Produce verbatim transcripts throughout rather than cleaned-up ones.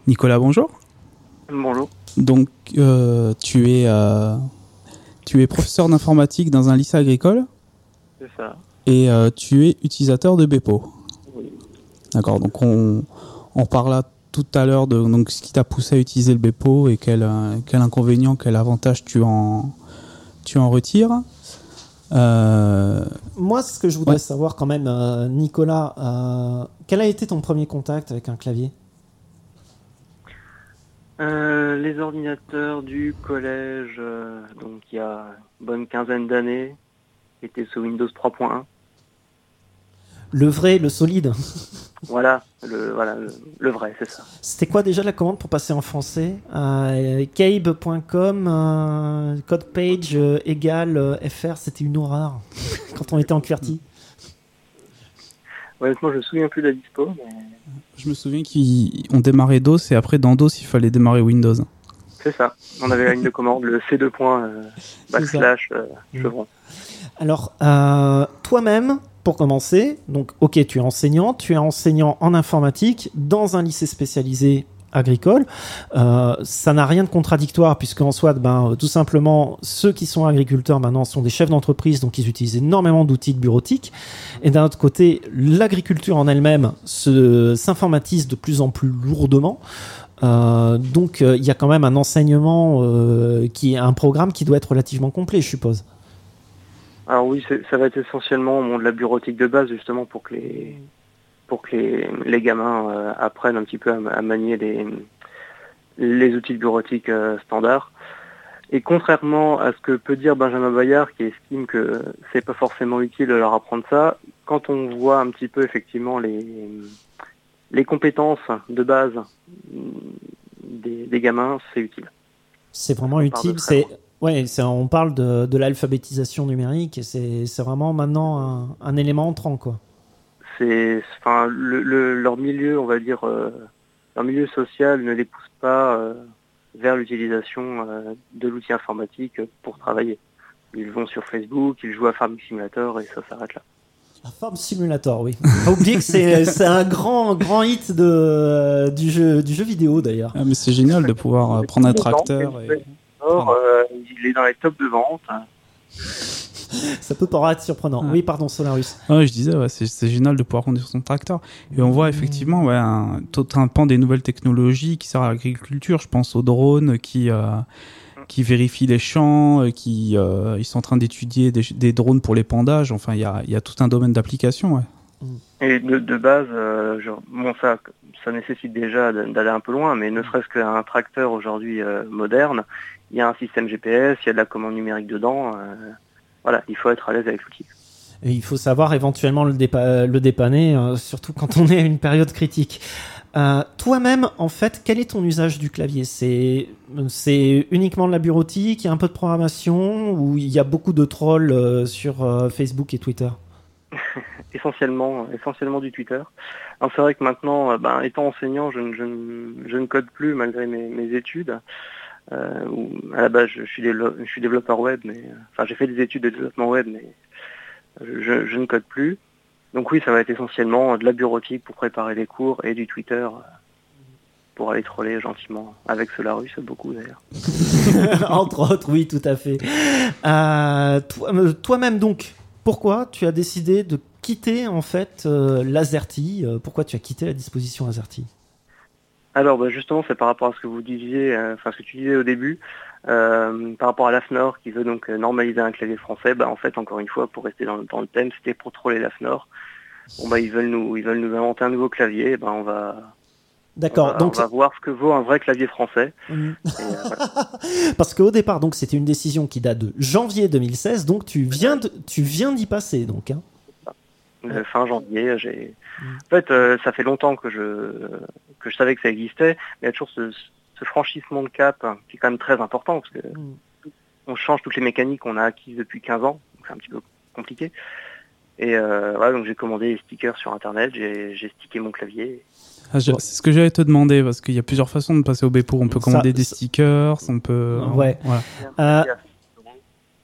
Nicolas, bonjour. Bonjour. Donc, euh, tu es euh, tu es professeur d'informatique dans un lycée agricole. C'est ça. Et euh, tu es utilisateur de Bepo. Oui. D'accord. Donc, on on parla tout à l'heure de donc ce qui t'a poussé à utiliser le Bepo et quel euh, quel inconvénient, quel avantage tu en tu en retires. Euh... Moi, ce que je voudrais ouais. savoir quand même, euh, Nicolas, euh, quel a été ton premier contact avec un clavier ? Euh, les ordinateurs du collège, euh, donc il y a une bonne quinzaine d'années, étaient sous Windows trois point un. Le vrai, le solide. Voilà, le, voilà, le, le vrai, c'est ça. C'était quoi déjà la commande pour passer en français ? euh, Cabe point com, euh, code page euh, égale euh, F R, c'était une horreur quand on était en QWERTY. Honnêtement, je me souviens plus de la dispo. Mais... Je me souviens qu'on démarrait DOS et après dans DOS, il fallait démarrer Windows. C'est ça. On avait la ligne de commande, le C deux points, euh, backslash, euh, chevron. Alors, euh, toi-même, pour commencer, donc ok, tu es enseignant, tu es enseignant en informatique dans un lycée spécialisé agricole. Euh, ça n'a rien de contradictoire puisque en soit, ben, tout simplement, ceux qui sont agriculteurs maintenant sont des chefs d'entreprise, donc ils utilisent énormément d'outils de bureautique. Et d'un autre côté, l'agriculture en elle-même se, s'informatise de plus en plus lourdement. Euh, donc il euh, y a quand même un enseignement, euh, qui est un programme qui doit être relativement complet, je suppose. Alors oui, c'est, ça va être essentiellement bon, de la bureautique de base justement pour que les pour que les, les gamins euh, apprennent un petit peu à, à manier les, les outils de bureautique euh, standards. Et contrairement à ce que peut dire Benjamin Bayard, qui estime que c'est pas forcément utile de leur apprendre ça, quand on voit un petit peu effectivement les les compétences de base des, des gamins, c'est utile. C'est vraiment utile. C'est ouais, c'est, on parle de, de l'alphabétisation numérique et c'est, c'est vraiment maintenant un, un élément entrant, quoi. C'est, enfin, le, le, leur milieu, on va dire, euh, leur milieu social ne les pousse pas euh, vers l'utilisation euh, de l'outil informatique pour travailler. Ils vont sur Facebook, ils jouent à Farming Simulator et ça s'arrête là. À Farm Simulator, oui. Pas oublier que c'est, c'est un grand, grand hit de, du, jeu, du jeu vidéo, d'ailleurs. Ah, mais c'est génial de pouvoir prendre un tracteur. Et... Or, euh, il est dans les tops de vente. Ça peut paraître surprenant. Ah. Oui, pardon, Solarus. Ouais, je disais, ouais, c'est, c'est génial de pouvoir conduire son tracteur. Et on voit effectivement ouais, un, tout un pan des nouvelles technologies qui sert à l'agriculture. Je pense aux drones qui, euh, qui vérifient les champs, qui euh, ils sont en train d'étudier des, des drones pour l'épandage. Enfin, il y a, y a tout un domaine d'application. Ouais. Et de, de base, euh, genre, bon, ça, ça nécessite déjà d'aller un peu loin, mais ne serait-ce qu'un tracteur aujourd'hui euh, moderne, il y a un système G P S, il y a de la commande numérique dedans. Euh, Voilà, il faut être à l'aise avec l'outil. Et il faut savoir éventuellement le, dépa- le dépanner, euh, surtout quand on est à une période critique. Euh, toi-même, en fait, quel est ton usage du clavier ? C'est, c'est uniquement de la bureautique, il y a un peu de programmation, ou il y a beaucoup de trolls euh, sur euh, Facebook et Twitter ? essentiellement, essentiellement du Twitter. Alors c'est vrai que maintenant, ben, étant enseignant, je, je, je ne code plus malgré mes, mes études. Euh, où, à la base, je, je, suis dévelop- je suis développeur web, mais enfin j'ai fait des études de développement web, mais je, je ne code plus. Donc oui, ça va être essentiellement de la bureautique pour préparer les cours et du Twitter pour aller troller gentiment avec Solarus, beaucoup d'ailleurs. Entre autres, oui, tout à fait. Euh, toi, euh, toi-même donc, pourquoi tu as décidé de quitter en fait euh, l'Azerty ? Pourquoi tu as quitté la disposition Azerty ? Alors bah justement, c'est par rapport à ce que vous disiez, euh, enfin ce que tu disais au début, euh, par rapport à l'A F N O R qui veut donc normaliser un clavier français. Bah en fait, encore une fois, pour rester dans, dans le thème, c'était pour troller l'A F N O R. Bon bah ils veulent nous, ils veulent nous inventer un nouveau clavier. Bah on va, D'accord. On va, donc on va voir ce que vaut un vrai clavier français. Mmh. Et, euh, voilà. Parce qu'au départ, donc c'était une décision qui date de janvier deux mille seize, donc tu viens, de, tu viens d'y passer, donc. Hein. Euh, fin janvier, j'ai. En fait, euh, ça fait longtemps que je que je savais que ça existait, mais il y a toujours ce, ce franchissement de cap hein, qui est quand même très important parce que mm. on change toutes les mécaniques qu'on a acquises depuis quinze ans, donc c'est un petit peu compliqué. Et euh, voilà, donc j'ai commandé les stickers sur internet, j'ai, j'ai stické mon clavier. Ah, je, c'est ce que j'allais te demander parce qu'il y a plusieurs façons de passer au Bepo. On peut commander ça, des stickers, on peut. Ouais. Voilà. Euh,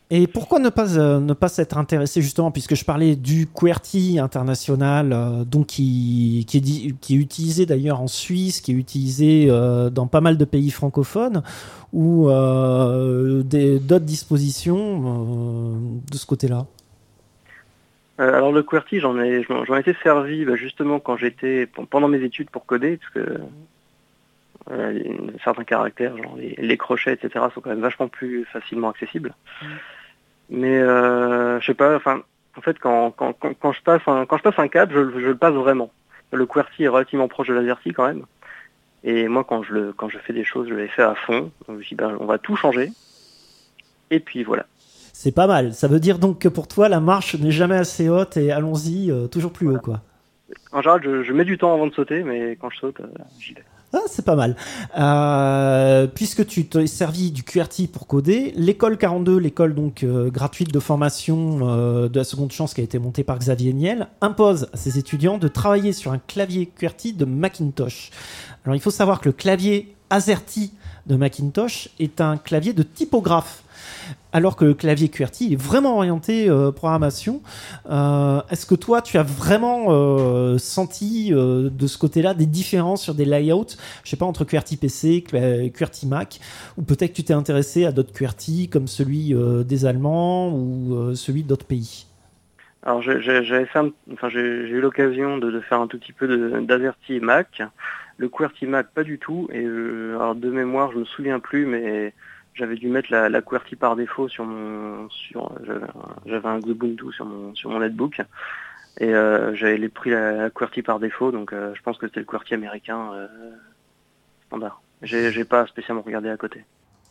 Et pourquoi ne pas euh, ne pas s'être intéressé justement, puisque je parlais du QWERTY international, euh, donc qui qui est, di- qui est utilisé d'ailleurs en Suisse, qui est utilisé euh, dans pas mal de pays francophones, ou euh, des- d'autres dispositions euh, de ce côté-là. Euh, alors le QWERTY, j'en ai, j'en j'en ai été servi bah, justement quand j'étais pendant mes études pour coder, parce que euh, certains caractères, genre les, les crochets, et cetera, sont quand même vachement plus facilement accessibles. Mm. Mais euh, je sais pas, enfin, en fait, quand, quand, quand, quand je passe un, quand je passe un cap, je, je le passe vraiment. Le QWERTY est relativement proche de l'AZERTY quand même. Et moi, quand je le, quand je fais des choses, je les fais à fond. Donc je dis, ben, on va tout changer. Et puis voilà. C'est pas mal. Ça veut dire donc que pour toi, la marche n'est jamais assez haute et allons-y euh, toujours plus voilà. haut, quoi. En général, je, je mets du temps avant de sauter, mais quand je saute, euh, j'y vais. Ah, c'est pas mal. Euh, puisque tu t'es servi du QWERTY pour coder, l'école quarante-deux, l'école donc euh, gratuite de formation euh, de la seconde chance qui a été montée par Xavier Niel, impose à ses étudiants de travailler sur un clavier QWERTY de Macintosh. Alors il faut savoir que le clavier AZERTY de Macintosh est un clavier de typographe, alors que le clavier QWERTY est vraiment orienté euh, programmation. Euh, est-ce que toi, tu as vraiment euh, senti euh, de ce côté-là des différences sur des layouts, je sais pas, entre QWERTY P C, QWERTY Mac, ou peut-être que tu t'es intéressé à d'autres QWERTY comme celui euh, des Allemands ou euh, celui d'autres pays? Alors j'ai, j'avais fait un, enfin, j'ai, j'ai eu l'occasion de, de faire un tout petit peu de, d'AZERTY Mac. Le QWERTY Mac, pas du tout. Et euh, alors de mémoire, je me souviens plus, mais j'avais dû mettre la, la QWERTY par défaut sur mon, sur, j'avais un, j'avais un Ubuntu sur mon, sur mon netbook, et euh, j'avais pris la, la QWERTY par défaut, donc euh, je pense que c'était le QWERTY américain euh, standard. J'ai, j'ai pas spécialement regardé à côté.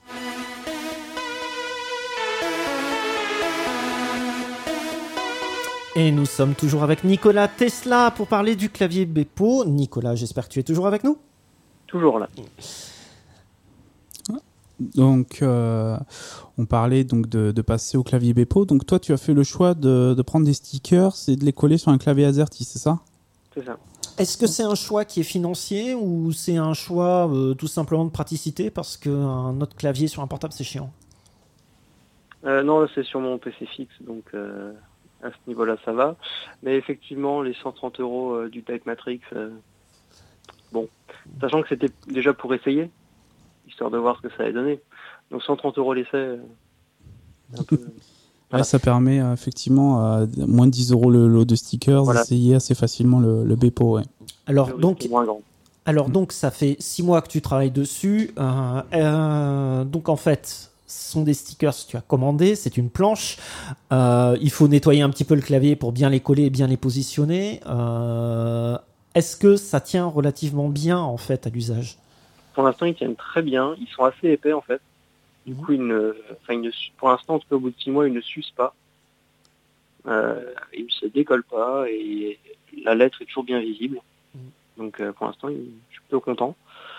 Et nous sommes toujours avec Nicolas Tesla pour parler du clavier Bepo. Nicolas, j'espère que tu es toujours avec nous. Toujours là. Donc, euh, on parlait donc de, de passer au clavier Bepo. Donc, toi, tu as fait le choix de, de prendre des stickers et de les coller sur un clavier AZERTY, c'est ça ? C'est ça. Est-ce que c'est un choix qui est financier ou c'est un choix euh, tout simplement de praticité parce qu'un autre clavier sur un portable, c'est chiant ? euh, Non, là, c'est sur mon P C fixe, donc euh, à ce niveau-là, ça va. Mais effectivement, les cent trente euros euh, du Type Matrix, euh, bon, sachant que c'était déjà pour essayer, histoire de voir ce que ça allait donner. Donc cent trente euros l'essai, euh, un peu... Voilà. Ouais, ça permet euh, effectivement à moins de dix euros le lot de stickers, voilà. D'essayer assez facilement le, le Bepo. Ouais. Alors, le donc, alors mmh. donc, ça fait six mois que tu travailles dessus. Euh, euh, donc, en fait, ce sont des stickers que tu as commandés. C'est une planche. Euh, il faut nettoyer un petit peu le clavier pour bien les coller et bien les positionner. Euh, est-ce que ça tient relativement bien, en fait, à l'usage ? Pour l'instant, ils tiennent très bien. Ils sont assez épais, en fait. Du coup, ils ne, enfin, ils ne, pour l'instant, en tout cas, au bout de six mois, ils ne s'usent pas. Euh, ils ne se décollent pas et la lettre est toujours bien visible. Donc, euh, pour l'instant, je suis plutôt content.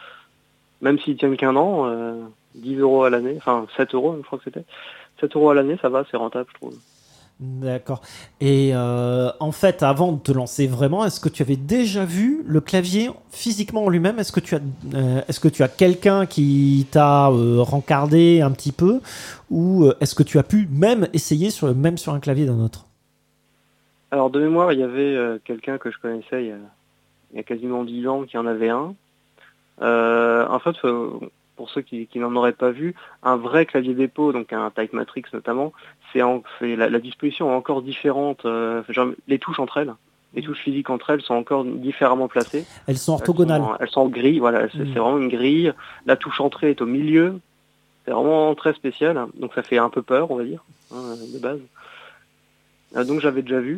Même s'ils tiennent qu'un an, euh, dix euros à l'année, enfin sept euros, je crois que c'était. sept euros à l'année, ça va, c'est rentable, je trouve. D'accord. Et euh, en fait, avant de te lancer vraiment, est-ce que tu avais déjà vu le clavier physiquement en lui-même ? Est-ce que tu as, euh, est-ce que tu as quelqu'un qui t'a euh, rencardé un petit peu, ou euh, est-ce que tu as pu même essayer sur, même sur un clavier d'un autre ? Alors de mémoire, il y avait euh, quelqu'un que je connaissais il y a, il y a quasiment dix ans qui en avait un. Euh, en fait, faut, pour ceux qui, qui n'en auraient pas vu, un vrai clavier Bepo, donc un Type Matrix notamment, c'est, en, c'est la, la disposition est encore différente. Euh, genre, les touches entre elles, les touches physiques entre elles sont encore différemment placées. Elles sont orthogonales. Elles sont, elles sont en grille, voilà, c'est, mmh. c'est vraiment une grille. La touche entrée est au milieu. C'est vraiment très spécial, donc ça fait un peu peur, on va dire, hein, de base. Euh, donc j'avais déjà vu.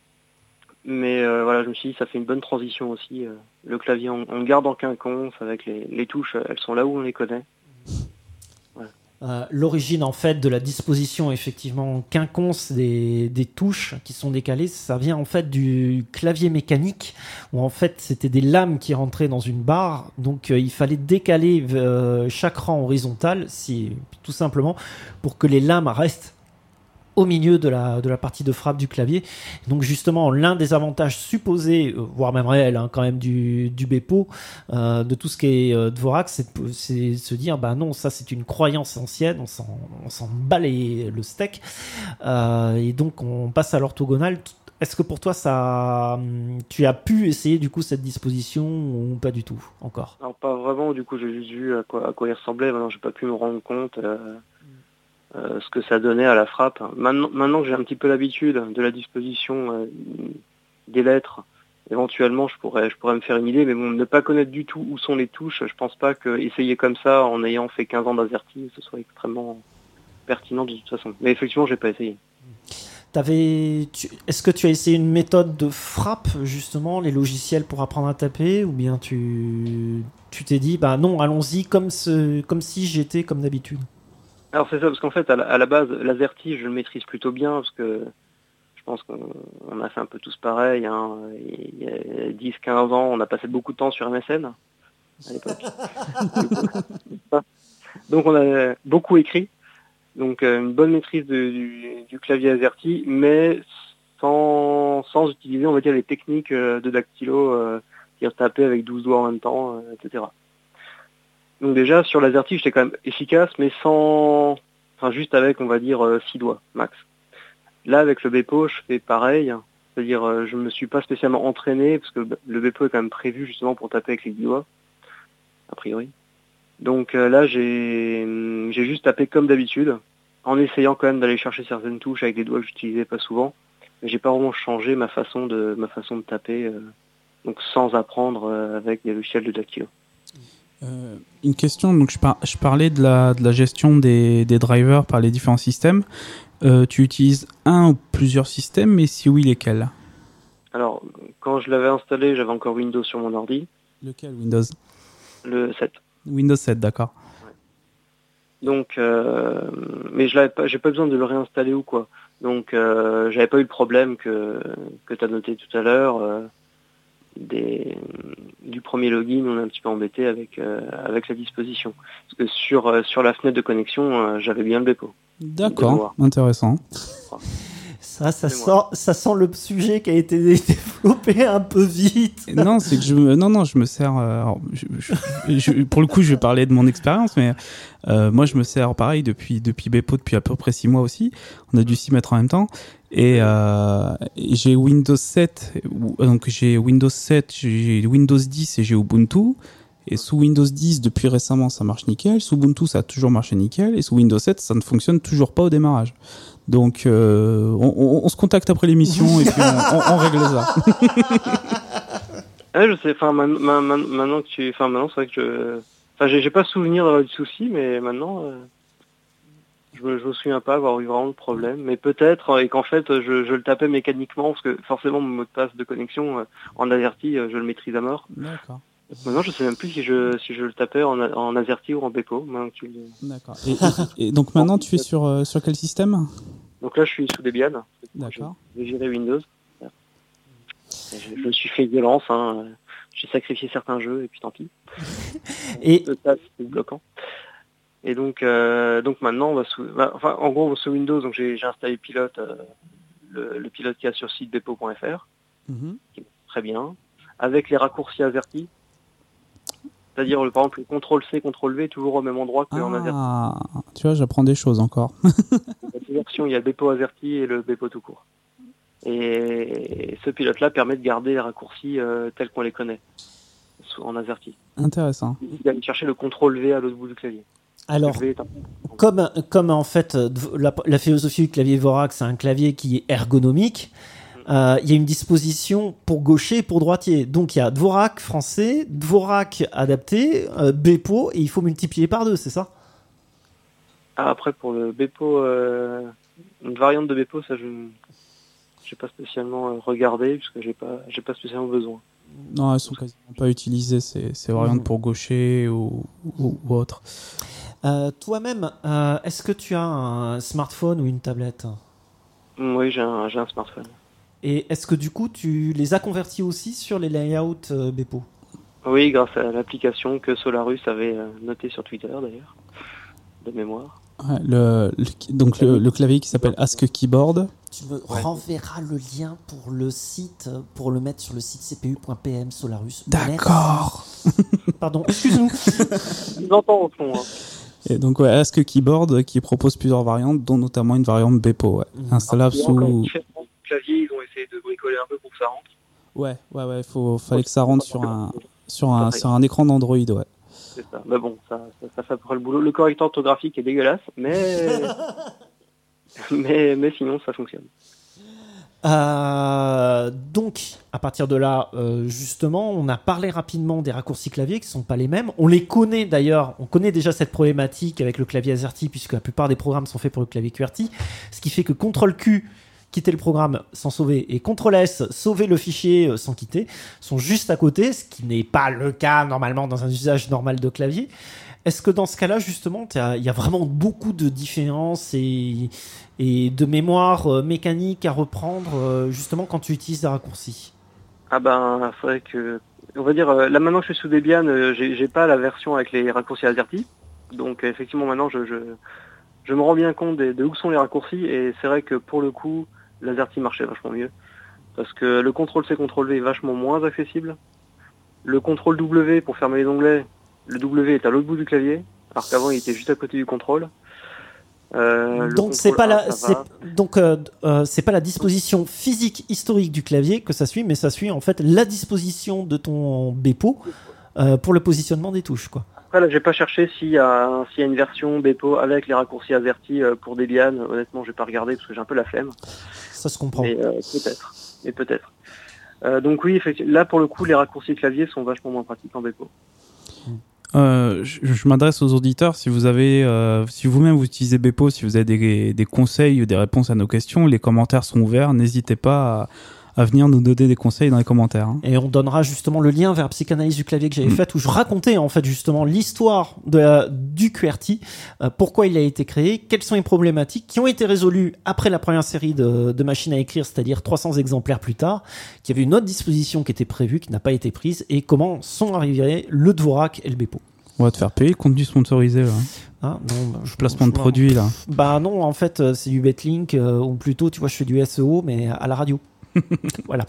Mais euh, voilà, je me suis dit, ça fait une bonne transition aussi. Euh, le clavier, on, on le garde en quinconce avec les, les touches, elles sont là où on les connaît. Voilà. Euh, l'origine, en fait, de la disposition, effectivement, quinconce des, des touches qui sont décalées, ça vient en fait du clavier mécanique, où en fait, c'était des lames qui rentraient dans une barre. Donc, euh, il fallait décaler euh, chaque rang horizontal, si, tout simplement, pour que les lames restent au milieu de la, de la partie de frappe du clavier. Donc justement, l'un des avantages supposés, euh, voire même réels, hein, quand même, du, du Bepo, euh, de tout ce qui est euh, Dvorak, c'est de c'est se dire, bah non, ça c'est une croyance ancienne, on s'en, on s'en bat les, le steak. Euh, et donc on passe à l'orthogonal. Est-ce que pour toi, ça, tu as pu essayer du coup cette disposition ou pas du tout encore? Alors pas vraiment, du coup j'ai juste vu à quoi, à quoi il ressemblait, maintenant j'ai pas pu me rendre compte euh, euh, ce que ça donnait à la frappe. Maintenant, maintenant que j'ai un petit peu l'habitude de la disposition euh, des lettres, éventuellement je pourrais, je pourrais me faire une idée, mais bon, ne pas connaître du tout où sont les touches, je pense pas que essayer comme ça en ayant fait quinze ans d'AZERTY, ce soit extrêmement pertinent de toute façon. Mais effectivement j'ai pas essayé. T'avais, tu, est-ce que tu as essayé une méthode de frappe, justement, les logiciels pour apprendre à taper, ou bien tu, tu t'es dit, bah non, allons-y comme, ce, comme si j'étais comme d'habitude? Alors c'est ça, parce qu'en fait, à la, à la base, l'AZERTY, je le maîtrise plutôt bien, parce que je pense qu'on on a fait un peu tous pareil. Hein. Il y a dix quinze ans, on a passé beaucoup de temps sur M S N, à l'époque. Donc on a beaucoup écrit. Donc euh, une bonne maîtrise de, du, du clavier AZERTY, mais sans, sans utiliser, on va dire, les techniques euh, de dactylo, euh, c'est-à-dire taper avec douze doigts en même temps, euh, et cetera. Donc déjà, sur l'AZERTY, j'étais quand même efficace, mais sans... Enfin, juste avec, on va dire, euh, six doigts, max. Là, avec le Bepo, je fais pareil, c'est-à-dire euh, je me suis pas spécialement entraîné, parce que le Bepo est quand même prévu justement pour taper avec les dix doigts, a priori. Donc euh, là, j'ai j'ai juste tapé comme d'habitude, en essayant quand même d'aller chercher certaines touches avec des doigts que j'utilisais pas souvent. Mais j'ai pas vraiment changé ma façon de ma façon de taper, euh, donc sans apprendre euh, avec des logiciels de dactylo. Euh, une question, donc je, par, je parlais de la, de la gestion des, des drivers par les différents systèmes. Euh, tu utilises un ou plusieurs systèmes, mais si oui, lesquels? Alors, quand je l'avais installé, j'avais encore Windows sur mon ordi. Lequel Windows? Le sept. Windows sept, d'accord. Ouais. Donc, euh, mais je l'avais pas, j'ai pas besoin de le réinstaller ou quoi. Donc, euh, j'avais pas eu le problème que que tu as noté tout à l'heure. Euh, des du premier login, on est un petit peu embêté avec euh, avec la disposition. Parce que sur euh, sur la fenêtre de connexion, euh, j'avais bien le Bepo. D'accord, intéressant. Ça, ça sent, ça sent le sujet qui a été développé un peu vite. Non, c'est que je me, non, non, je me sers. Euh, alors, je, je, je, pour le coup, je vais parler de mon expérience, mais euh, moi, je me sers pareil depuis depuis Bepo depuis à peu près six mois aussi. On a dû s'y mettre en même temps. Et, euh, et j'ai Windows sept, donc j'ai Windows sept, j'ai Windows dix et j'ai Ubuntu. Et sous Windows dix, depuis récemment, ça marche nickel. Sous Ubuntu, ça a toujours marché nickel. Et sous Windows sept, ça ne fonctionne toujours pas au démarrage. Donc, euh, on, on, on se contacte après l'émission et puis on, on, on règle ça. Ouais, je sais. Enfin, maintenant, maintenant que tu, enfin, maintenant, c'est vrai que je, enfin, j'ai, j'ai pas souvenir d'avoir eu de soucis, mais maintenant, euh, je me, je me souviens pas avoir eu vraiment de problème. Mais peut-être, et qu'en fait, je, je le tapais mécaniquement, parce que forcément, mon mot de passe de connexion euh, en AZERTY, je le maîtrise à mort. D'accord. Maintenant, je sais même plus si je si je le tapais en, en AZERTY ou en Bepo. Tu le... D'accord. Et, et, et donc maintenant, tu es sur euh, sur quel système? Donc là, je suis sous Debian. D'accord. J'ai géré Windows. Je, je me suis fait violence. Hein. J'ai sacrifié certains jeux et puis tant pis. Et c'est bloquant. Et donc euh, donc maintenant, on va sous, bah, enfin en gros, sous Windows, donc j'ai, j'ai installé Pilote, euh, le, le pilote qu'il y a sur site bepo point f r, mm-hmm. qui est très bien, avec les raccourcis AZERTY. C'est-à-dire, par exemple, le contrôle C, contrôle V, toujours au même endroit que ah, en AZERTY. Ah, tu vois, j'apprends des choses encore. Il y a deux versions, il y a le Bepo AZERTY et le Bepo tout court. Et ce pilote-là permet de garder les raccourcis euh, tels qu'on les connaît en AZERTY. Intéressant. Il va aller chercher le contrôle V à l'autre bout du clavier. Alors, un... comme, comme en fait, la, la philosophie du clavier Dvorak, c'est un clavier qui est ergonomique. Il euh, y a une disposition pour gaucher et pour droitier. Donc il y a Dvorak français, Dvorak adapté, euh, Bepo, et il faut multiplier par deux, c'est ça? Ah, après, pour le Bepo, euh, une variante de Bepo, ça je n'ai pas spécialement regardé, parce que j'ai pas, j'ai pas spécialement besoin. Non, elles sont quasiment pas utilisées, ces, ces variantes mmh. pour gaucher ou, ou, ou autre. Euh, toi-même, euh, est-ce que tu as un smartphone ou une tablette? Oui, j'ai un, j'ai un smartphone. Et est-ce que du coup, tu les as convertis aussi sur les layouts euh, Bepo? Oui, grâce à l'application que Solarus avait euh, notée sur Twitter d'ailleurs, de mémoire. Ouais, le, le, donc le, le clavier qui s'appelle Ask Keyboard. Tu me ouais. renverras le lien pour le site, pour le mettre sur le site c p u point p m Solarus. D'accord. Pardon, excuse-nous. Je l'entends au fond. Hein. Et donc ouais, Ask Keyboard qui propose plusieurs variantes, dont notamment une variante Bepo, ouais. Mmh. Installable Alors, sous. Différents claviers, ils ont essayé de bricoler un peu pour que ça rentre. Ouais, ouais, ouais. Faut, fallait que ça rentre sur un, sur un, sur un écran d'Android, ouais. C'est ça. Mais bon, ça, ça, ça fait à peu près le boulot. Le correcteur orthographique est dégueulasse, mais mais, mais sinon ça fonctionne. Euh, donc, à partir de là, euh, justement, on a parlé rapidement des raccourcis clavier qui ne sont pas les mêmes. On les connaît d'ailleurs, on connaît déjà cette problématique avec le clavier AZERTY, puisque la plupart des programmes sont faits pour le clavier QWERTY, ce qui fait que contrôle Q, quitter le programme sans sauver, et contrôle S, sauver le fichier sans quitter, sont juste à côté, ce qui n'est pas le cas normalement dans un usage normal de clavier. Est-ce que dans ce cas-là, justement, il y a vraiment beaucoup de différences et, et de mémoire euh, mécanique à reprendre, euh, justement, quand tu utilises des raccourcis? Ah ben, c'est vrai que, on va dire, euh, là maintenant que je suis sous Debian, euh, j'ai, j'ai pas la version avec les raccourcis AZERTY. Donc euh, effectivement, maintenant, je, je, je me rends bien compte de, de où sont les raccourcis. Et c'est vrai que pour le coup, l'AZERTY marchait vachement mieux. Parce que le contrôle C, contrôle V est vachement moins accessible. Le contrôle W pour fermer les onglets, le W est à l'autre bout du clavier, alors qu'avant il était juste à côté du contrôle. Euh, donc c'est pas la, c'est, donc euh, euh, c'est pas la disposition physique historique du clavier que ça suit, mais ça suit en fait la disposition de ton Bepo euh, pour le positionnement des touches, quoi. Après là, j'ai pas cherché s'il y a s'il y a une version Bepo avec les raccourcis AZERTY euh, pour Debian. Honnêtement, j'ai pas regardé parce que j'ai un peu la flemme. Ça se comprend. Mais euh, peut-être, mais peut-être. Euh, donc oui, effectivement, là pour le coup, les raccourcis clavier sont vachement moins pratiques en Bepo. Euh, je, je m'adresse aux auditeurs. Si vous avez, euh, si vous-même vous utilisez Bepo, si vous avez des, des conseils ou des réponses à nos questions, les commentaires sont ouverts. N'hésitez pas à, à venir nous donner des conseils dans les commentaires. Hein. Et on donnera justement le lien vers la psychanalyse du clavier que j'avais mmh. faite, où je racontais en fait justement l'histoire de la, du QWERTY, euh, pourquoi il a été créé, quelles sont les problématiques qui ont été résolues après la première série de, de machines à écrire, c'est-à-dire trois cents exemplaires plus tard, qu'il y avait une autre disposition qui était prévue, qui n'a pas été prise, et comment sont arrivés le Dvorak et le Bepo. On va te faire payer le contenu sponsorisé là. Ah non, bah, je placement de produit là. Bah non, en fait c'est du Betlink, euh, ou plutôt tu vois je fais du S E O mais à la radio. Voilà.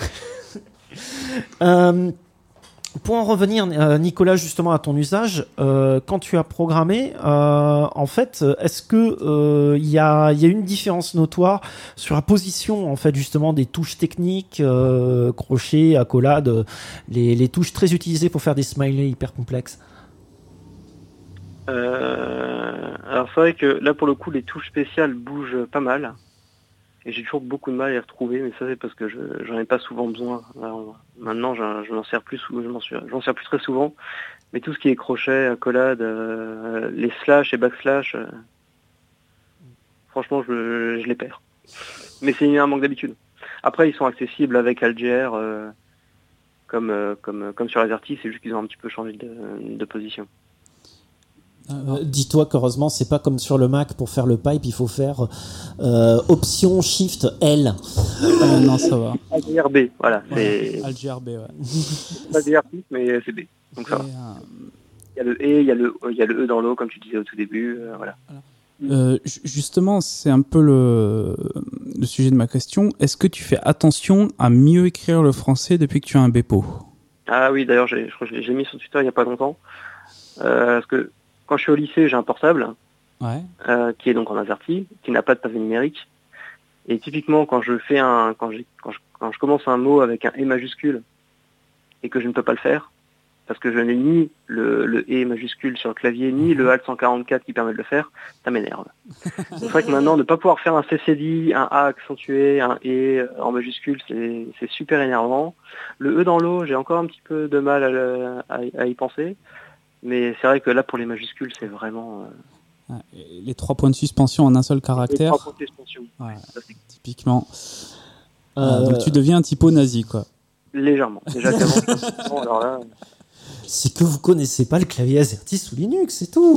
euh, pour en revenir, euh, Nicolas, justement à ton usage, euh, quand tu as programmé, euh, en fait, est-ce que euh, il y a, y a une différence notoire sur la position, en fait, justement, des touches techniques, euh, crochet, accolade, les, les touches très utilisées pour faire des smileys hyper complexes? Euh, alors c'est vrai que là pour le coup les touches spéciales bougent pas mal et j'ai toujours beaucoup de mal à les retrouver, mais ça c'est parce que je j'en ai pas souvent besoin. Alors, maintenant je, je m'en sers plus je m'en sers, je m'en sers plus très souvent, mais tout ce qui est crochet, accolade, euh, les slash et backslash, euh, franchement je, je les perds. Mais c'est un manque d'habitude. Après ils sont accessibles avec Alger euh, comme, euh, comme comme sur AZERTY, c'est juste qu'ils ont un petit peu changé de, de position. Euh, dis-toi qu'heureusement c'est pas comme sur le Mac, pour faire le pipe il faut faire euh, option shift L. Euh, non ça va. A D R B, voilà. Ouais, c'est ALGRB, ouais. Pas D R six mais c'est B. Donc ça va. Euh... Il y a le E, il y a le, il y a le E dans l'eau comme tu disais au tout début, euh, voilà. voilà. Euh, justement, c'est un peu le, le sujet de ma question. Est-ce que tu fais attention à mieux écrire le français depuis que tu as un Bepo? Ah oui, d'ailleurs j'ai, je crois que j'ai mis sur Twitter il y a pas longtemps, euh, parce que quand je suis au lycée, j'ai un portable ouais. euh, qui est donc en AZERTY, qui n'a pas de pavé numérique. Et typiquement, quand je fais un, quand, j'ai, quand, je, quand je commence un mot avec un E majuscule et que je ne peux pas le faire, parce que je n'ai ni le, le E majuscule sur le clavier, ni le Alt cent quarante-quatre qui permet de le faire, ça m'énerve. C'est vrai que maintenant, ne pas pouvoir faire un C C D, un A accentué, un E en majuscule, c'est, c'est super énervant. Le E dans l'eau, j'ai encore un petit peu de mal à, le, à, à y penser. Mais c'est vrai que là, pour les majuscules, c'est vraiment... Euh... Les trois points de suspension en un seul caractère. Les trois points de suspension. Ouais, ça, c'est... Typiquement. Euh... Euh, donc tu deviens un typo nazi, quoi. Légèrement. Déjà qu'avant, alors là... C'est que vous connaissez pas le clavier AZERTY sous Linux, c'est tout.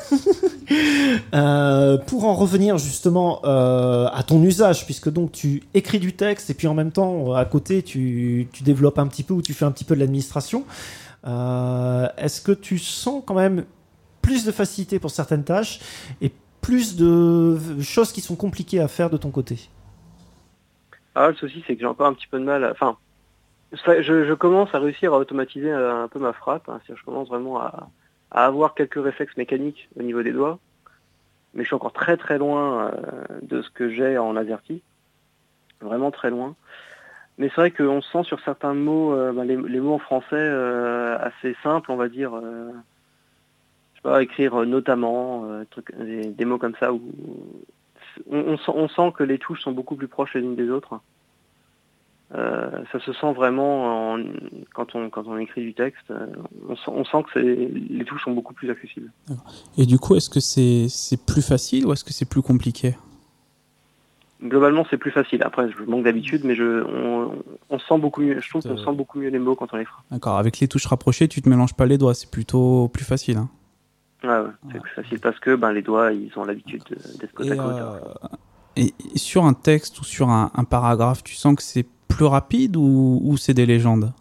euh, pour en revenir justement euh, à ton usage, puisque donc tu écris du texte et puis en même temps, à côté, tu, tu développes un petit peu ou tu fais un petit peu de l'administration. Euh, est-ce que tu sens quand même plus de facilité pour certaines tâches et plus de choses qui sont compliquées à faire de ton côté? Ah, le souci, c'est que j'ai encore un petit peu de mal. À... Enfin, ça, je, je commence à réussir à automatiser un peu ma frappe. Hein. C'est-à-dire, je commence vraiment à, à avoir quelques réflexes mécaniques au niveau des doigts. Mais je suis encore très très loin euh, de ce que j'ai en AZERTY. Vraiment très loin. Mais c'est vrai qu'on sent sur certains mots, euh, bah, les, les mots en français euh, assez simples, on va dire. Euh, je sais pas, écrire euh, notamment, euh, truc, des, des mots comme ça où on, on, sent, on sent que les touches sont beaucoup plus proches les unes des autres. Euh, ça se sent vraiment en, quand, on, quand on écrit du texte. On sent, on sent que c'est, les touches sont beaucoup plus accessibles. Et du coup, est-ce que c'est, c'est plus facile ou est-ce que c'est plus compliqué? Globalement, c'est plus facile. Après, je manque d'habitude, mais je, on, on sent beaucoup mieux. Je trouve qu'on sent beaucoup mieux les mots quand on les fera. D'accord. Avec les touches rapprochées, tu te mélanges pas les doigts. C'est plutôt plus facile. Hein. Ouais, ouais, c'est ouais. plus facile parce que ben, les doigts, ils ont l'habitude d'être côte à côte. Euh... Et sur un texte ou sur un, un paragraphe, tu sens que c'est plus rapide ou, ou c'est des légendes?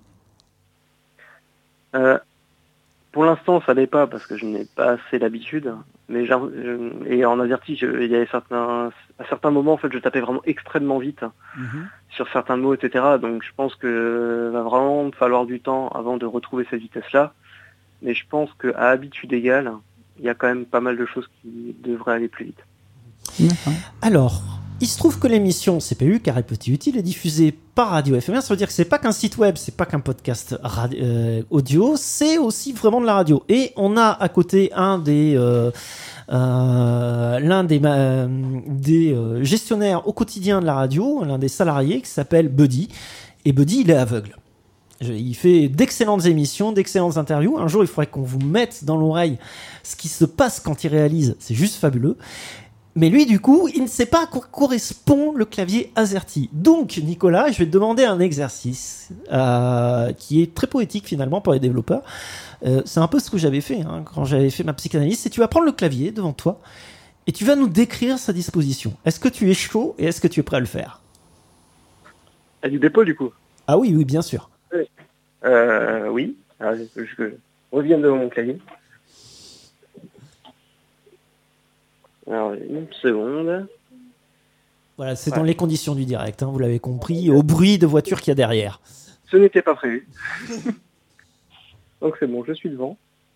euh, Pour l'instant, ça l'est pas parce que je n'ai pas assez l'habitude. Mais je, et en AZERTY, je, il y avait certains, à certains moments, en fait, je tapais vraiment extrêmement vite mm-hmm. sur certains mots, et cetera. Donc, je pense que va vraiment me falloir du temps avant de retrouver cette vitesse-là. Mais je pense qu'à habitude égale, il y a quand même pas mal de choses qui devraient aller plus vite. D'accord. Alors, il se trouve que l'émission C P U, Carré Petit Utile, est diffusée par Radio F M R. Ça veut dire que c'est pas qu'un site web, c'est pas qu'un podcast radio, euh, audio, c'est aussi vraiment de la radio. Et on a à côté un des euh, euh, l'un des, euh, des euh, gestionnaires au quotidien de la radio, l'un des salariés qui s'appelle Buddy. Et Buddy, il est aveugle. Il fait d'excellentes émissions, d'excellentes interviews. Un jour, il faudrait qu'on vous mette dans l'oreille ce qui se passe quand il réalise. C'est juste fabuleux. Mais lui, du coup, il ne sait pas à quoi correspond le clavier AZERTY. Donc, Nicolas, je vais te demander un exercice euh, qui est très poétique finalement pour les développeurs. Euh, c'est un peu ce que j'avais fait hein, quand j'avais fait ma psychanalyse. C'est tu vas prendre le clavier devant toi et tu vas nous décrire sa disposition. Est-ce que tu es chaud et est-ce que tu es prêt à le faire? À du dépôt, du coup. Ah oui, oui, bien sûr. Oui. Euh, oui. Alors, je, je reviens devant mon clavier. Alors, une seconde. Voilà, c'est ouais. dans les conditions du direct, hein, vous l'avez compris, au bruit de voiture qu'il y a derrière. Ce n'était pas prévu. Donc c'est bon, je suis devant.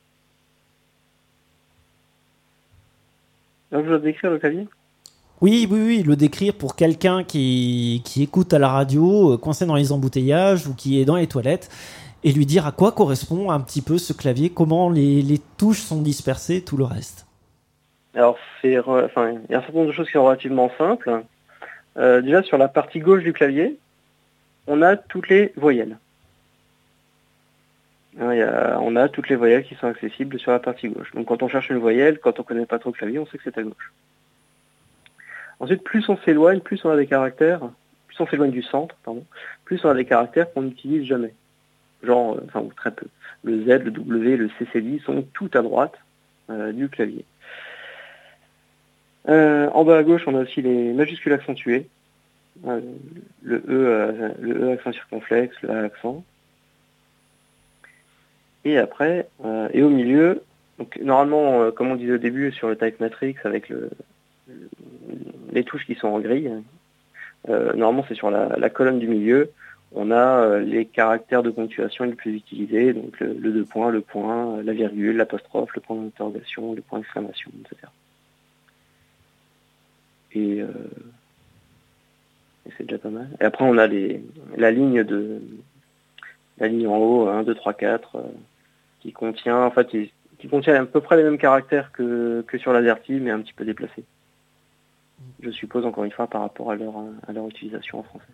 Donc je dois décrire le clavier ? Oui, oui, oui, le décrire pour quelqu'un qui, qui écoute à la radio, euh, coincé dans les embouteillages ou qui est dans les toilettes, et lui dire à quoi correspond un petit peu ce clavier, comment les, les touches sont dispersées, tout le reste. Alors, c'est, enfin, il y a un certain nombre de choses qui sont relativement simples. Euh, déjà, sur la partie gauche du clavier, on a toutes les voyelles. Hein, il y a, on a toutes les voyelles qui sont accessibles sur la partie gauche. Donc, quand on cherche une voyelle, quand on ne connaît pas trop le clavier, on sait que c'est à gauche. Ensuite, plus on s'éloigne, plus on a des caractères, plus on s'éloigne du centre, pardon, plus on a des caractères qu'on n'utilise jamais. Genre, enfin, ou très peu. Le Z, le W, le C C D sont tout à droite euh, du clavier. Euh, en bas à gauche, on a aussi les majuscules accentuées, euh, le, E, euh, le E accent circonflexe, le A accent. Et après, euh, et au milieu, donc normalement, euh, comme on disait au début, sur le type matrix avec le, le, les touches qui sont en gris, euh, normalement c'est sur la, la colonne du milieu, on a euh, les caractères de ponctuation les plus utilisés, donc le, le deux points, le point, la virgule, l'apostrophe, le point d'interrogation, le point d'exclamation, et cetera. Et, euh, et c'est déjà pas mal. Et après on a les, la ligne de la ligne en haut, un, deux, trois, quatre, euh, qui contient en fait qui, qui contient à peu près les mêmes caractères que, que sur l'AZERTY, mais un petit peu déplacés. Je suppose encore une fois par rapport à leur, à leur utilisation en français.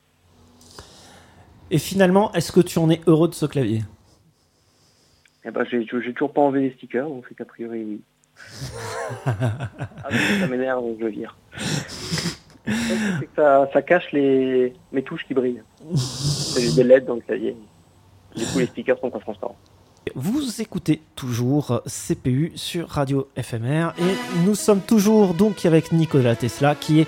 Et finalement, est-ce que tu en es heureux de ce clavier ? Eh ben, j'ai, j'ai toujours pas enlevé les stickers, donc c'est qu'a priori oui. Ah, ça m'énerve, donc je vire. C'est que ça, ça cache les, mes touches qui brillent. J'ai des L E D dans le clavier. Du coup, les stickers sont pas transparents. Vous écoutez toujours C P U sur Radio F M R et nous sommes toujours donc avec Nikola Tesla qui est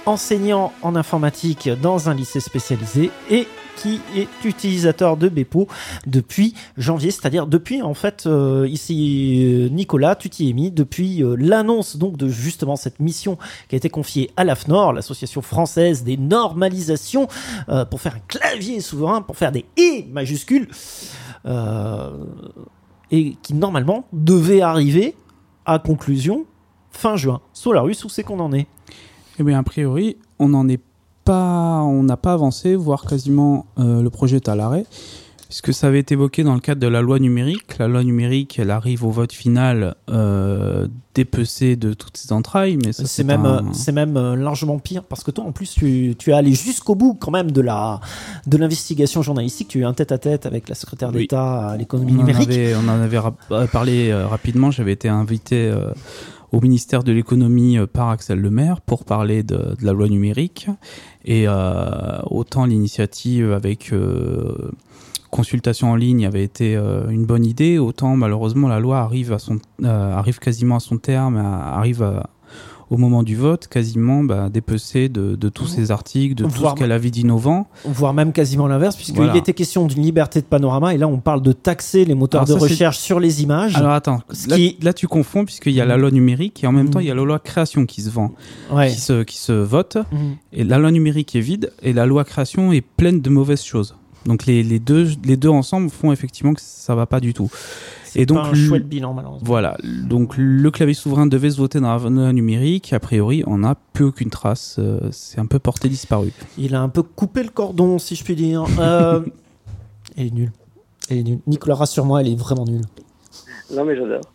enseignant en informatique dans un lycée spécialisé et qui est utilisateur de Bepo depuis janvier, c'est-à-dire depuis en fait euh, ici Nicolas, tu t'y es mis depuis euh, l'annonce donc de justement cette mission qui a été confiée à l'A F N O R, l'association française des normalisations, euh, pour faire un clavier souverain, pour faire des I majuscules, euh, et qui normalement devait arriver à conclusion fin juin. Solarus, où c'est qu'on en est? Eh bien, a priori, on n'en est pas, on n'a pas avancé, voire quasiment euh, le projet est à l'arrêt, puisque ça avait été évoqué dans le cadre de la loi numérique. La loi numérique, elle arrive au vote final euh, dépecée de toutes ses entrailles, mais ça, c'est, c'est même, un... c'est même largement pire, parce que toi, en plus, tu, tu es allé jusqu'au bout quand même de, la, de l'investigation journalistique. Tu as eu un tête-à-tête avec la secrétaire oui. d'État à l'économie on numérique. En avait, on en avait rap- parlé euh, rapidement. J'avais été invité euh, au ministère de l'économie euh, par Axel Lemaire pour parler de, de la loi numérique. Et euh, autant l'initiative avec euh, consultation en ligne avait été euh, une bonne idée, autant malheureusement la loi arrive, à son, euh, arrive quasiment à son terme, à, arrive à, au moment du vote, quasiment bah, dépecée de, de tous ces articles, de voire tout ce qu'elle avait d'innovant. Voire même quasiment l'inverse, puisqu'il voilà. était question d'une liberté de panorama, et là on parle de taxer les moteurs Alors de ça, recherche c'est... sur les images. Alors attends, là, qui... là tu confonds, puisqu'il y a la loi numérique, et en même mmh. temps il y a la loi création qui se vend, ouais. qui, se, qui se vote, mmh. et la loi numérique est vide, et la loi création est pleine de mauvaises choses. Donc les, les, deux, les deux ensemble font effectivement que ça va pas du tout. C'est et donc, pas un chouette bilan, malheureusement. Voilà. Donc, le clavier souverain devait se voter dans la loi numérique. A priori, on n'a plus aucune trace. Euh, c'est un peu porté disparu. Il a un peu coupé le cordon, si je puis dire. Euh... elle est nulle. Elle est nulle. Nicolas, rassure-moi, elle est vraiment nulle. Non, mais j'adore.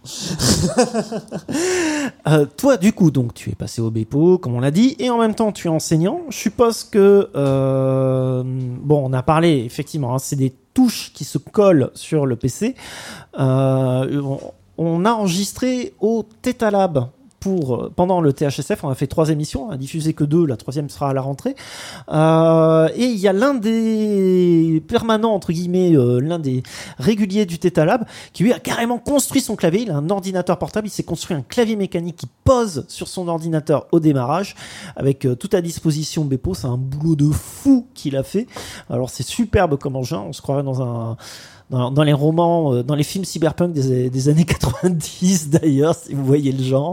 euh, toi, du coup, donc, tu es passé au Bepo, comme on l'a dit, et en même temps, tu es enseignant. Je suppose que... Euh... Bon, on a parlé, effectivement, hein, c'est des touches qui se collent sur le P C. Euh, on, on a enregistré au Theta Lab pour, pendant le T H S F, on a fait trois émissions, on a diffusé que deux, la troisième sera à la rentrée. Euh, et il y a l'un des permanents, entre guillemets, euh, l'un des réguliers du Theta Lab, qui lui a carrément construit son clavier. Il a un ordinateur portable, il s'est construit un clavier mécanique qui pose sur son ordinateur au démarrage, avec euh, tout à disposition Bepo. C'est un boulot de fou qu'il a fait. Alors c'est superbe comme engin, on se croirait dans un... Dans, dans les romans, euh, dans les films cyberpunk des, des années quatre-vingt-dix d'ailleurs, si vous voyez le genre.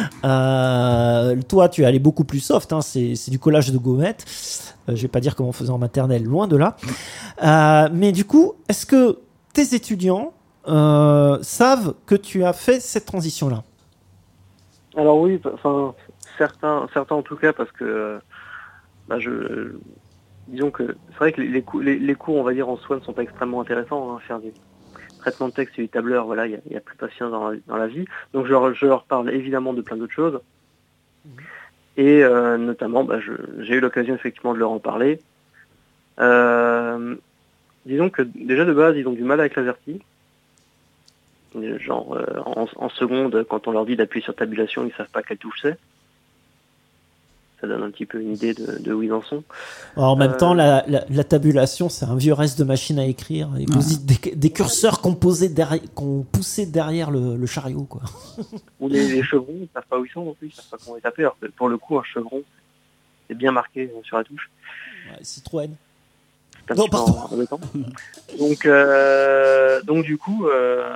Euh, toi, tu es allé beaucoup plus soft, hein, c'est, c'est du collage de gommettes. Euh, je vais pas dire comme on faisait en maternelle, loin de là. Euh, mais du coup, est-ce que tes étudiants euh, savent que tu as fait cette transition-là? Alors oui, enfin certains, certains en tout cas, parce que bah, je... Disons que c'est vrai que les, les, cours, les, les cours, on va dire, en soi ne sont pas extrêmement intéressants. Hein, faire des traitements de texte et du tableur, voilà, il n'y a, a plus patience dans la, dans la vie. Donc je leur, je leur parle évidemment de plein d'autres choses. Mmh. Et euh, notamment, bah, je, j'ai eu l'occasion effectivement de leur en parler. Euh, disons que déjà de base, ils ont du mal avec l'AZERTY. Genre, euh, en, en seconde, quand on leur dit d'appuyer sur tabulation, ils ne savent pas quelle touche c'est. Ça donne un petit peu une idée de, de où ils en sont. Alors, en même euh... temps, la, la, la tabulation, c'est un vieux reste de machine à écrire. Et vous dites des, des curseurs qu'on, posait derrière, qu'on poussait derrière le, le chariot, quoi. Ou les, les chevrons, ils ne savent pas où ils sont non plus, ils ne savent pas comment les taper. Alors que pour le coup, un chevron, c'est bien marqué sur la touche. Ouais, Citroën. C'est un non, petit peu embêtant. Donc, euh, donc du coup, euh,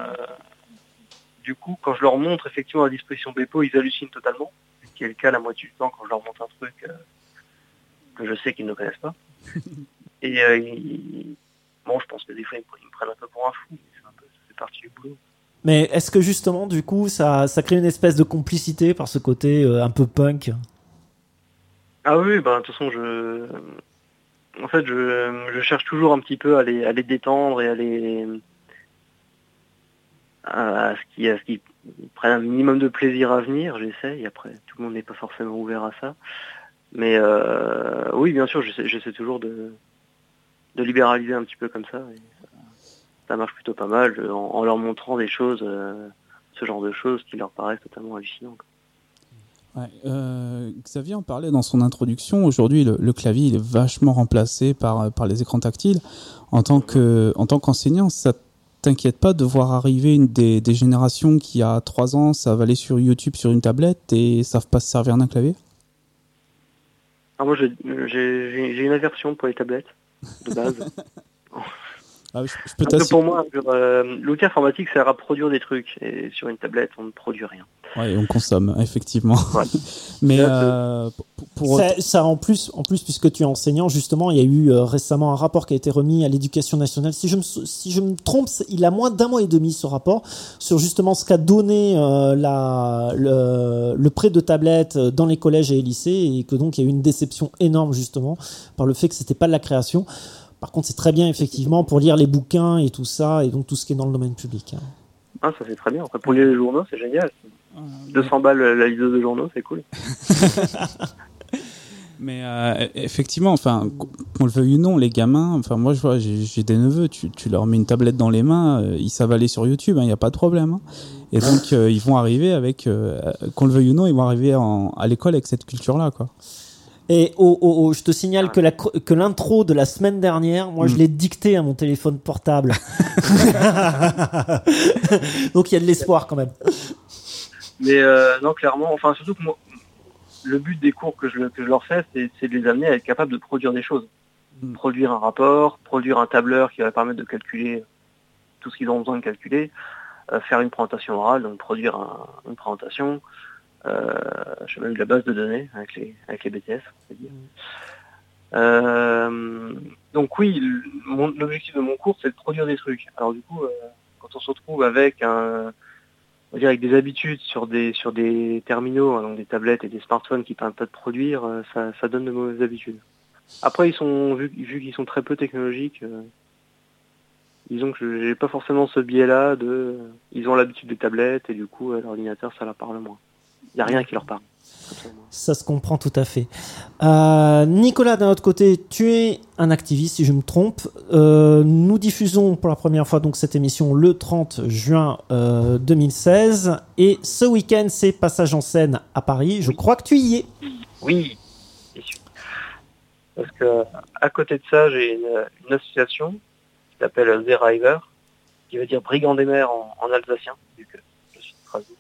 du coup, quand je leur montre effectivement la disposition Bepo, ils hallucinent totalement. Qui est le cas la moitié du temps quand je leur montre un truc euh, que je sais qu'ils ne connaissent pas. Et euh, ils... bon, je pense que des fois ils me prennent un peu pour un fou, mais c'est un peu, ça fait partie du boulot. Mais est-ce que justement, du coup, ça, ça crée une espèce de complicité par ce côté euh, un peu punk? Ah oui, ben de toute façon, je, en fait, je, je cherche toujours un petit peu à les, à les détendre et à les, à, à ce qui, à ce qui prennent un minimum de plaisir à venir, j'essaye. Après, tout le monde n'est pas forcément ouvert à ça. Mais euh, oui, bien sûr, j'essaie, j'essaie toujours de, de libéraliser un petit peu comme ça. Et ça, ça marche plutôt pas mal, en, en leur montrant des choses, euh, ce genre de choses qui leur paraissent totalement hallucinantes. Ouais, euh, Xavier en parlait dans son introduction. Aujourd'hui, le, le clavier il est vachement remplacé par, par les écrans tactiles. En tant, que, en tant qu'enseignant, ça t'inquiète pas de voir arriver une des, des générations qui, a trois ans, savent aller sur YouTube sur une tablette et savent pas se servir d'un clavier? Ah, moi, j'ai, j'ai, j'ai une aversion pour les tablettes, de base. Ah, je, je peux Parce que pour moi, euh, l'outil informatique sert à produire des trucs, et sur une tablette, on ne produit rien. Ouais, on consomme, effectivement. Ouais. Mais Là, euh, pour, pour... Ça, ça en plus, en plus, puisque tu es enseignant, justement, il y a eu euh, récemment un rapport qui a été remis à l'Éducation nationale. Si je me, si je me trompe, il a moins d'un mois et demi ce rapport sur justement ce qu'a donné euh, la, le, le prêt de tablettes dans les collèges et les lycées, et que donc il y a eu une déception énorme justement par le fait que c'était pas de la création. Par contre, c'est très bien effectivement pour lire les bouquins et tout ça, et donc tout ce qui est dans le domaine public. Hein. Ah, ça c'est très bien. Après, pour lire les journaux, c'est génial. deux cents balles la liseuse de journaux, c'est cool. Mais euh, effectivement, enfin, qu'on le veuille ou non, les gamins, enfin moi je vois, j'ai, j'ai des neveux, tu, tu leur mets une tablette dans les mains, euh, ils savent aller sur YouTube, il hein, n'y a pas de problème. Hein. Et donc euh, ils vont arriver avec, euh, qu'on le veuille ou non, ils vont arriver en, à l'école avec cette culture-là, quoi. Et oh, oh, oh, je te signale que, la, que l'intro de la semaine dernière, moi, mmh. je l'ai dicté à mon téléphone portable. Donc il y a de l'espoir quand même. Mais euh, non, clairement, enfin surtout que moi, le but des cours que je, que je leur fais, c'est, c'est de les amener à être capables de produire des choses. Mmh. Produire un rapport, produire un tableur qui va permettre de calculer tout ce qu'ils ont besoin de calculer, euh, faire une présentation orale, donc produire un, une présentation. Euh, je fais même de la base de données avec les, avec les B T S, on peut dire. Euh, donc oui, le, mon, l'objectif de mon cours, c'est de produire des trucs. Alors du coup, euh, quand on se retrouve avec un, on va dire avec des habitudes sur des sur des terminaux, hein, donc des tablettes et des smartphones qui permettent pas de produire, euh, ça, ça donne de mauvaises habitudes. Après, ils sont vu, vu qu'ils sont très peu technologiques, euh, disons que j'ai pas forcément ce biais-là de, ils ont l'habitude des tablettes et du coup, euh, l'ordinateur, ça leur parle moins. Il n'y a rien qui leur parle. Ça se comprend tout à fait. Euh, Nicolas, d'un autre côté, tu es un activiste, si je me trompe. Euh, nous diffusons pour la première fois donc cette émission le trente juin euh, deux mille seize. Et ce week-end, c'est Passage en scène à Paris. Je crois que tu y es. Oui, bien sûr. Parce que à côté de ça, j'ai une, une association qui s'appelle The River, qui veut dire brigand des mers en, en alsacien, vu que je suis de Strasbourg.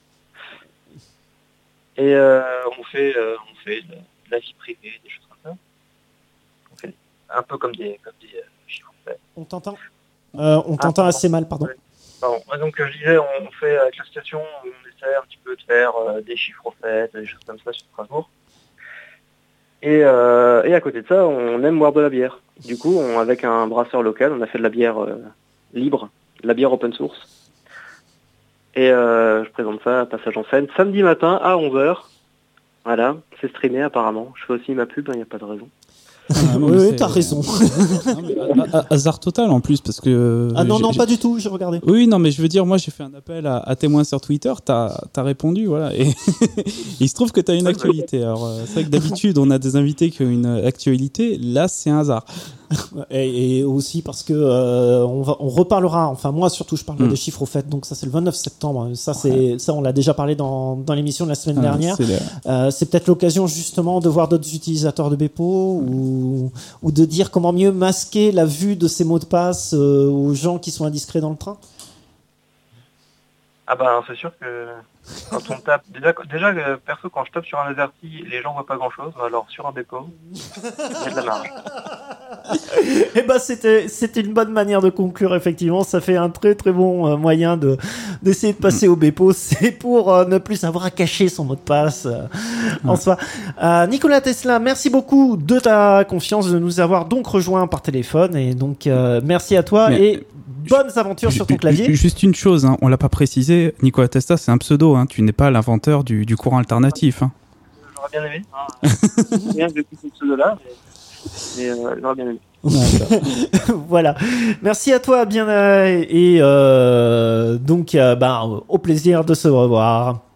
Et euh, on fait, euh, on fait de la vie privée, des choses comme ça. On fait un peu comme des, comme des euh, chiffres faits. On t'entend euh, On t'entend ah, assez mal, pardon. Ouais. Pardon. Donc je disais, on, on fait avec l'association, on essaie un petit peu de faire euh, des chiffres faits, des choses comme ça sur Strasbourg. Et, euh, et à côté de ça, on aime boire de la bière. Du coup, on, avec un brasseur local, on a fait de la bière euh, libre, de la bière open source. Et euh, je présente ça à Passage en scène samedi matin à onze heures. Voilà, c'est streamé apparemment. Je fais aussi ma pub, il hein, n'y a pas de raison. Ah, non, oui, t'as raison. Non, mais, à, à, hasard total en plus parce que. Ah non non pas du tout, j'ai regardé. Oui non mais je veux dire moi j'ai fait un appel à, à témoins sur Twitter, t'as t'as répondu voilà et il se trouve que t'as une actualité. Alors c'est vrai que d'habitude on a des invités qui ont une actualité, là c'est un hasard. Et, et aussi parce que euh, on va on reparlera. Enfin moi surtout je parle mmh. des chiffres au fait. Donc ça c'est le vingt-neuf septembre. Ça c'est ouais. ça on l'a déjà parlé dans dans l'émission de la semaine ah, dernière. C'est, les... euh, c'est peut-être l'occasion justement de voir d'autres utilisateurs de Bepo ou ou de dire comment mieux masquer la vue de ces mots de passe euh, aux gens qui sont indiscrets dans le train. Ah bah c'est sûr que quand on tape déjà déjà perso quand je tape sur un AZERTY les gens voient pas grand chose, alors sur un Bepo il y a de la marge. Et bah c'était c'était une bonne manière de conclure effectivement, ça fait un très très bon euh, moyen de d'essayer de passer au Bepo, c'est pour euh, ne plus avoir à cacher son mot de passe euh, en soi. Euh, Nicolas Tesla, merci beaucoup de ta confiance de nous avoir donc rejoint par téléphone et donc euh, merci à toi. Mais et bonnes aventures sur ton clavier. Juste une chose, hein, on l'a pas précisé, Nicolas Tesla c'est un pseudo, hein, tu n'es pas l'inventeur du, du courant alternatif. Hein. J'aurais bien aimé. Hein. C'est bien que j'ai pris ce pseudo-là, mais, mais euh, j'aurais bien aimé. Voilà. Merci à toi, bien euh, et euh, donc euh, bah, au plaisir de se revoir.